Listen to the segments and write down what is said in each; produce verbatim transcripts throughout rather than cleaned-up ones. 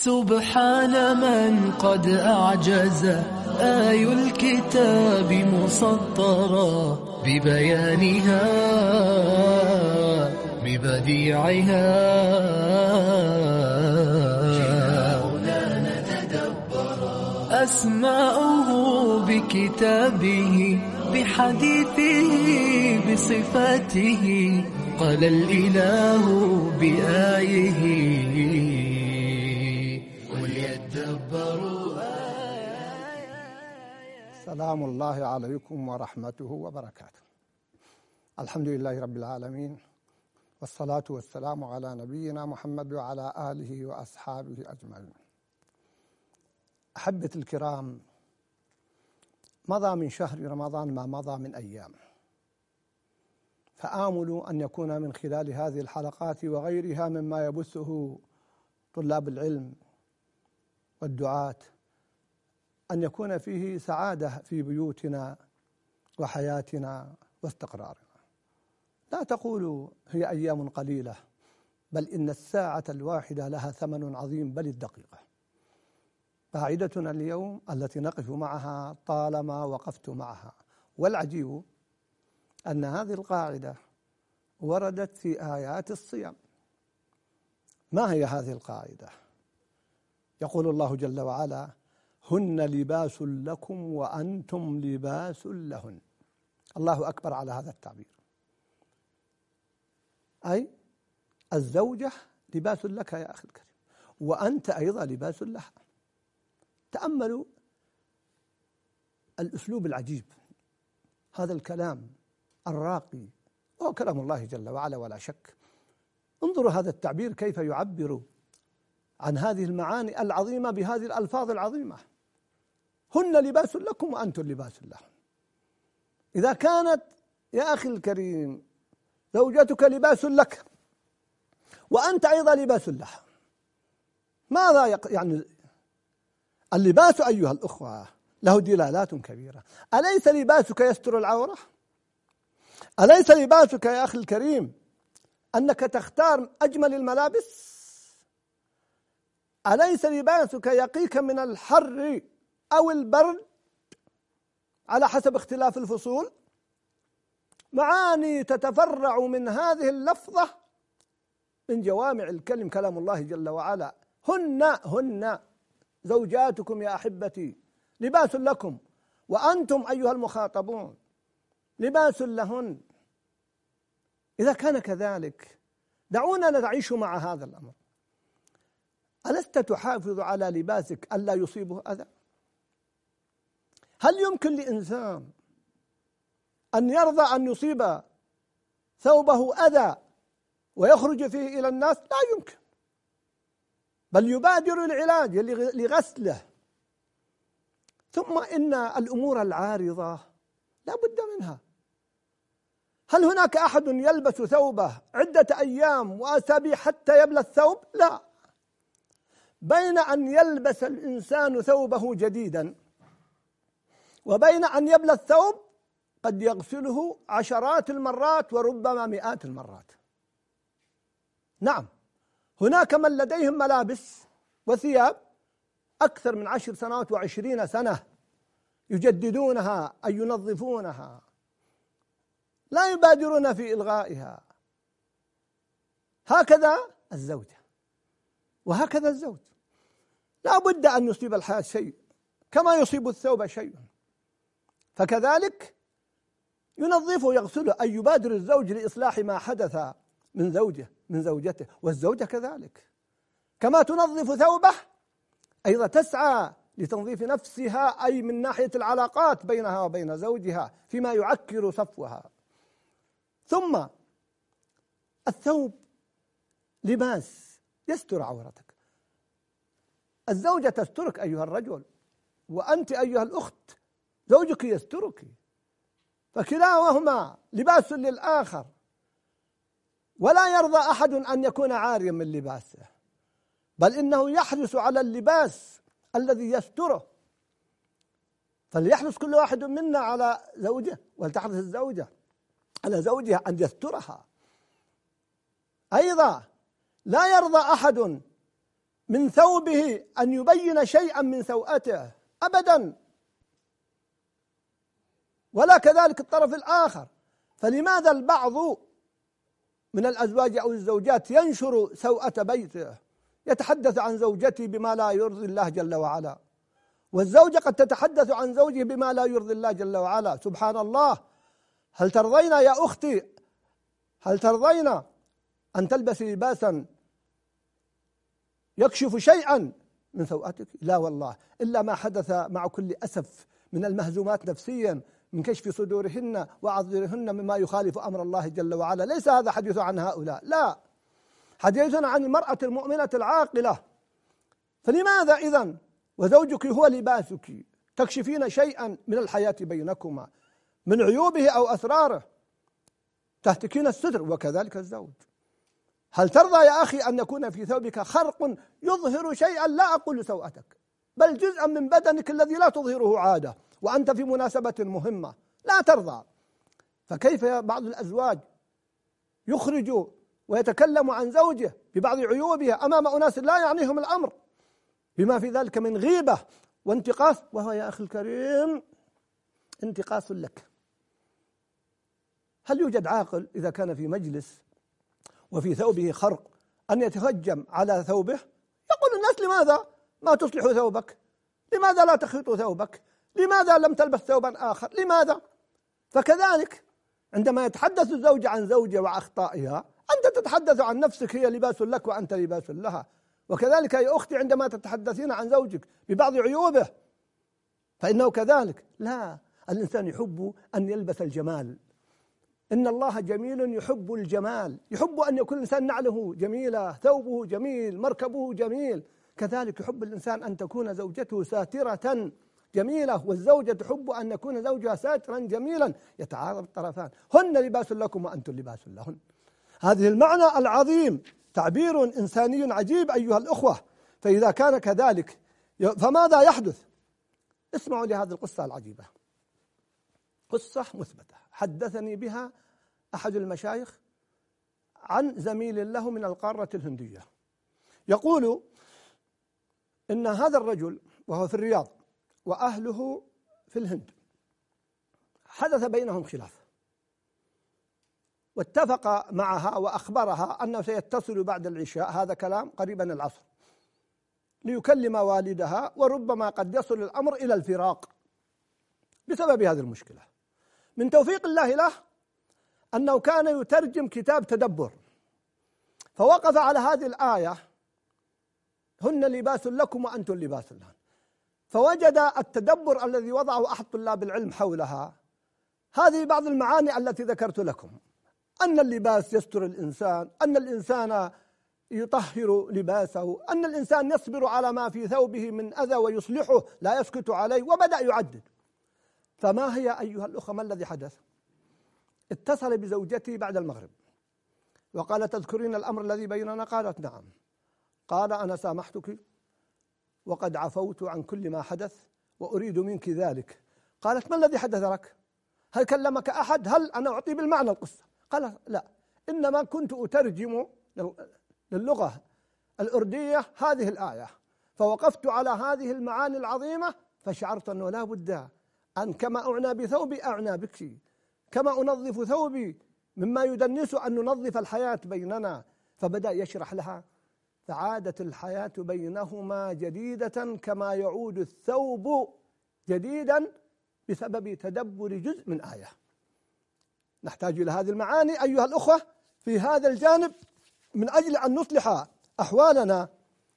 سبحان من قد أعجز آي الكتاب مسطرا ببيانها ببديعها أسماؤه بكتابه بحديثه بصفاته قال الإله بآيه وليدبروا سلام الله عليكم ورحمته وبركاته. الحمد لله رب العالمين، والصلاة والسلام على نبينا محمد وعلى آله وأصحابه أجمعين. أحبتي الكرام، مضى من شهر رمضان ما مضى من أيام، فآمل أن يكون من خلال هذه الحلقات وغيرها مما يبثه طلاب العلم والدعاة أن يكون فيه سعادة في بيوتنا وحياتنا واستقرارنا. لا تقولوا هي أيام قليلة، بل إن الساعة الواحدة لها ثمن عظيم، بل الدقيقة. قاعدتنا اليوم التي نقف معها طالما وقفت معها، والعجيب أن هذه القاعدة وردت في آيات الصيام. ما هي هذه القاعدة؟ يقول الله جل وعلا: هن لباس لكم وأنتم لباس لهن. الله أكبر على هذا التعبير، أي الزوجة لباس لك يا أخي الكريم، وأنت أيضا لباس لها. تأملوا الأسلوب العجيب، هذا الكلام الراقي وهو كلام الله جل وعلا ولا شك. انظروا هذا التعبير كيف يعبر عن هذه المعاني العظيمة بهذه الألفاظ العظيمة: هن لباس لكم وأنتم لباس لهم. إذا كانت يا أخي الكريم زوجتك لباس لك وأنت أيضا لباس لها، ماذا يق... يعني اللباس أيها الأخوة له دلالات كبيرة. أليس لباسك يستر العورة؟ أليس لباسك يا أخي الكريم أنك تختار أجمل الملابس؟ أليس لباسك يقيك من الحر أو البرد على حسب اختلاف الفصول؟ معاني تتفرع من هذه اللفظة من جوامع الكلم كلام الله جل وعلا. هن هن زوجاتكم يا أحبتي لباس لكم، وأنتم أيها المخاطبون لباس لهن. إذا كان كذلك دعونا نعيش مع هذا الأمر. ألست تحافظ على لباسك ألا يصيبه أذى؟ هل يمكن لإنسان أن يرضى أن يصيب ثوبه أذى ويخرج فيه إلى الناس؟ لا يمكن، بل يبادر العلاج لغسله. ثم إن الأمور العارضة لا بد منها. هل هناك أحد يلبس ثوبه عدة أيام وأسابيع حتى يبلى الثوب؟ لا. بين أن يلبس الإنسان ثوبه جديدا وبين أن يبلى الثوب قد يغسله عشرات المرات وربما مئات المرات. نعم، هناك من لديهم ملابس وثياب أكثر من عشر سنوات وعشرين سنة يجددونها أي ينظفونها، لا يبادرون في إلغائها. هكذا الزوجة وهكذا الزوج، لا بد أن يصيب الحياة شيء كما يصيب الثوب شيء، فكذلك ينظفه يغسله، أي يبادر الزوج لإصلاح ما حدث من زوجه من زوجته، والزوجة كذلك كما تنظف ثوبه أيضا تسعى لتنظيف نفسها، أي من ناحية العلاقات بينها وبين زوجها فيما يعكر صفوها. ثم الثوب لباس يستر عورتك. الزوجة تسترك أيها الرجل، وأنت أيها الأخت زوجك يسترك، فكلاهما لباس للآخر، ولا يرضى أحد أن يكون عاريا من لباسه، بل إنه يحرص على اللباس الذي يستره. فليحرص كل واحد منا على زوجه، ولتحرص الزوجة على زوجها أن يسترها. أيضا لا يرضى أحد من ثوبه أن يبين شيئا من سوءته أبدا، ولا كذلك الطرف الآخر. فلماذا البعض من الأزواج أو الزوجات ينشر سوءة بيته، يتحدث عن زوجته بما لا يرضي الله جل وعلا، والزوجة قد تتحدث عن زوجه بما لا يرضي الله جل وعلا. سبحان الله. هل ترضين يا أختي، هل ترضين أن تلبسي لباسا يكشف شيئا من سوءتك؟ لا والله، إلا ما حدث مع كل أسف من المهزومات نفسيا من كشف صدورهن وعذرهن مما يخالف أمر الله جل وعلا. ليس هذا حديث عن هؤلاء، لا، حديثنا عن المرأة المؤمنة العاقلة. فلماذا إذن وزوجك هو لباسك تكشفين شيئا من الحياة بينكما من عيوبه أو أسراره، تهتكين الستر، وكذلك الزوج. هل ترضى يا أخي أن يكون في ثوبك خرق يظهر شيئا، لا أقول سوءتك، بل جزءا من بدنك الذي لا تظهره عادة وأنت في مناسبة مهمة؟ لا ترضى. فكيف بعض الأزواج يخرج ويتكلم عن زوجه ببعض عيوبه أمام أناس لا يعنيهم الأمر، بما في ذلك من غيبة وانتقاص، وهو يا أخي الكريم انتقاص لك. هل يوجد عاقل إذا كان في مجلس وفي ثوبه خرق أن يتهجم على ثوبه؟ يقول الناس: لماذا ما تصلح ثوبك؟ لماذا لا تخيط ثوبك؟ لماذا لم تلبس ثوبا آخر؟ لماذا؟ فكذلك عندما يتحدث الزوج عن زوجه وأخطائها، أنت تتحدث عن نفسك، هي لباس لك وأنت لباس لها. وكذلك يا أختي عندما تتحدثين عن زوجك ببعض عيوبه فإنه كذلك. لا، الإنسان يحب أن يلبس الجمال، إن الله جميل يحب الجمال، يحب أن يكون الإنسان نعله جميلة، ثوبه جميل، مركبه جميل. كذلك يحب الإنسان أن تكون زوجته ساترة جميلة، والزوجة تحب أن يكون زوجها ساترا جميلا، يتعارض الطرفان. هن لباس لكم وأنتم لباس لهن. هذه المعنى العظيم تعبير إنساني عجيب أيها الأخوة. فإذا كان كذلك فماذا يحدث؟ اسمعوا لهذه القصة العجيبة، قصة مثبتة حدثني بها أحد المشايخ عن زميل له من القارة الهندية. يقول إن هذا الرجل وهو في الرياض وأهله في الهند حدث بينهم خلاف، واتفق معها وأخبرها أنه سيتصل بعد العشاء، هذا كلام قريبا العصر، ليكلم والدها، وربما قد يصل الأمر إلى الفراق بسبب هذه المشكلة. من توفيق الله له أنه كان يترجم كتاب تدبر، فوقف على هذه الآية: هن لباس لكم وأنتم لباس لهن، فوجد التدبر الذي وضعه أحد طلاب العلم حولها هذه بعض المعاني التي ذكرت لكم: أن اللباس يستر الإنسان، أن الإنسان يطهر لباسه، أن الإنسان يصبر على ما في ثوبه من أذى ويصلحه لا يسكت عليه، وبدأ يعدد. فما هي أيها الأخوة ما الذي حدث؟ اتصل بزوجته بعد المغرب وقال: تذكرين الأمر الذي بيننا؟ قالت: نعم. قال: أنا سامحتك وقد عفوت عن كل ما حدث وأريد منك ذلك. قالت: ما الذي حدث لك؟ هل كلمك أحد؟ هل أنا أعطي بالمعنى القصة؟ قال: لا، إنما كنت أترجم للغة الأردية هذه الآية، فوقفت على هذه المعاني العظيمة، فشعرت أنه لا بد أن كما أعنى بثوبي أعنى بك، كما أنظف ثوبي مما يدنس أن ننظف الحياة بيننا. فبدأ يشرح لها، فعادت الحياة بينهما جديدة كما يعود الثوب جديدا بسبب تدبر جزء من آية. نحتاج إلى هذه المعاني أيها الأخوة في هذا الجانب من أجل أن نصلح أحوالنا.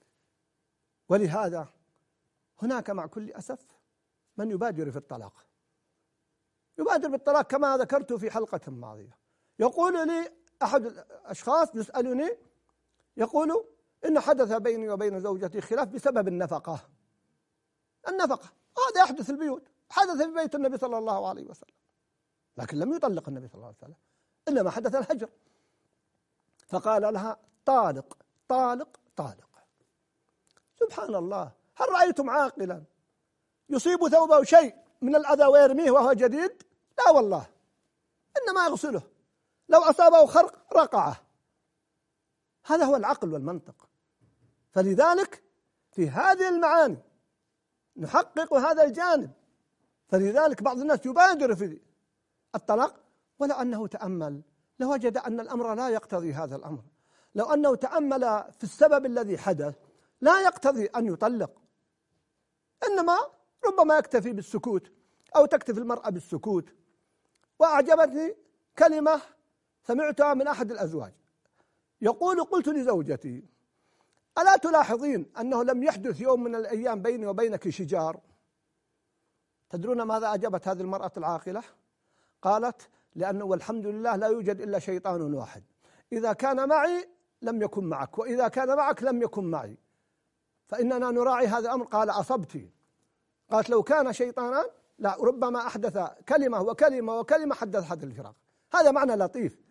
ولهذا هناك مع كل أسف من يبادر في الطلاق، يبادر بالطلاق كما ذكرت في حلقة ماضية. يقول لي أحد الأشخاص يسألني، يقول: إن حدث بيني وبين زوجتي خلاف بسبب النفقة. النفقة هذا يحدث في البيوت، حدث في بيت النبي صلى الله عليه وسلم، لكن لم يطلق النبي صلى الله عليه وسلم، إنما حدث الهجر. فقال لها: طالق طالق طالق. سبحان الله، هل رأيتم عاقلا يصيب ثوبه شيء من الأذى ويرميه وهو جديد؟ لا والله، إنما يغسله، لو أصابه خرق رقعه. هذا هو العقل والمنطق. فلذلك في هذه المعاني نحقق هذا الجانب. فلذلك بعض الناس يبادر في الطلاق، ولو أنه تأمل لوجد أن الأمر لا يقتضي هذا الأمر. لو أنه تأمل في السبب الذي حدث لا يقتضي أن يطلق، إنما ربما يكتفي بالسكوت أو تكتفي المرأة بالسكوت. وأعجبتني كلمة سمعتها من أحد الأزواج يقول: قلت لزوجتي: ألا تلاحظين أنه لم يحدث يوم من الأيام بيني وبينك شجار؟ تدرون ماذا أجابت هذه المرأة العاقلة؟ قالت: لأنه والحمد لله لا يوجد إلا شيطان واحد، إذا كان معي لم يكن معك، وإذا كان معك لم يكن معي، فإننا نراعي هذا الأمر. قال: أصبتي. قالت: لو كان شيطانا لا ربما أحدث كلمة وكلمة وكلمة حدث هذا الفراق. هذا معنى لطيف.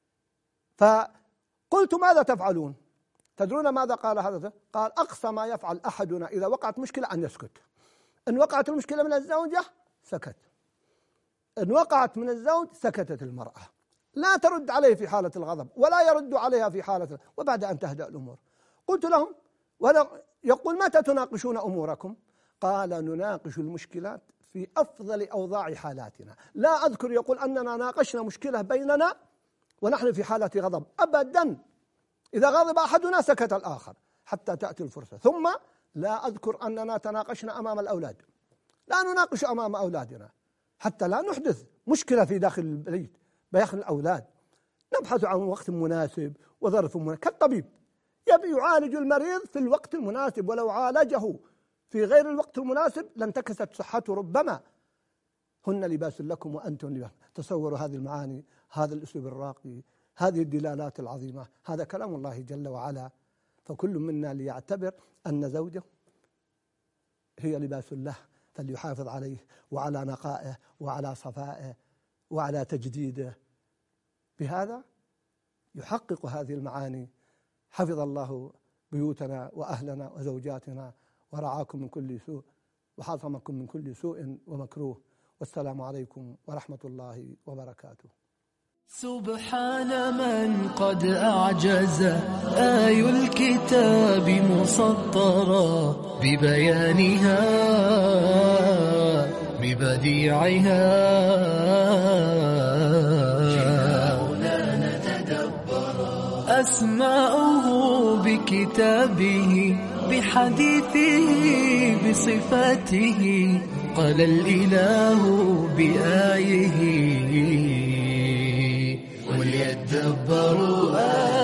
فقلت: ماذا تفعلون؟ تدرون ماذا قال هذا؟ قال: أقصى ما يفعل أحدنا إذا وقعت مشكلة أن يسكت. إن وقعت المشكلة من الزوجة سكت، إن وقعت من الزوج سكتت المرأة، لا ترد عليه في حالة الغضب ولا يرد عليها في حالة، وبعد أن تهدأ الأمور. قلت لهم: يقول: متى تناقشون أموركم؟ قال: نناقش المشكلات في أفضل أوضاع حالاتنا. لا أذكر يقول أننا ناقشنا مشكلة بيننا ونحن في حالة غضب أبدا. إذا غضب أحدنا سكت الآخر حتى تأتي الفرصة. ثم لا أذكر أننا تناقشنا أمام الأولاد، لا نناقش أمام أولادنا حتى لا نحدث مشكلة في داخل البيت بداخل الأولاد. نبحث عن وقت مناسب وظرف مناسب، كالطبيب يبي يعالج المريض في الوقت المناسب، ولو عالجه في غير الوقت المناسب لانتكست صحته ربما. هن لباس لكم وأنتم لباس. تصوروا هذه المعاني، هذا الأسلوب الراقي، هذه الدلالات العظيمة، هذا كلام الله جل وعلا. فكل منا ليعتبر أن زوجه هي لباس له، فليحافظ عليه وعلى نقائه وعلى صفائه وعلى تجديده. بهذا يحقق هذه المعاني. حفظ الله بيوتنا وأهلنا وزوجاتنا ورعاكم من كل سوء وحاصمكم من كل سوء ومكروه. والسلام عليكم ورحمة الله وبركاته. سبحان من قد أعجز آي الكتاب مسطرا ببيانها ببديعها، أسماؤه بكتابه بحديثه بصفاته، قال الإله بآيه وليدبروا آيه.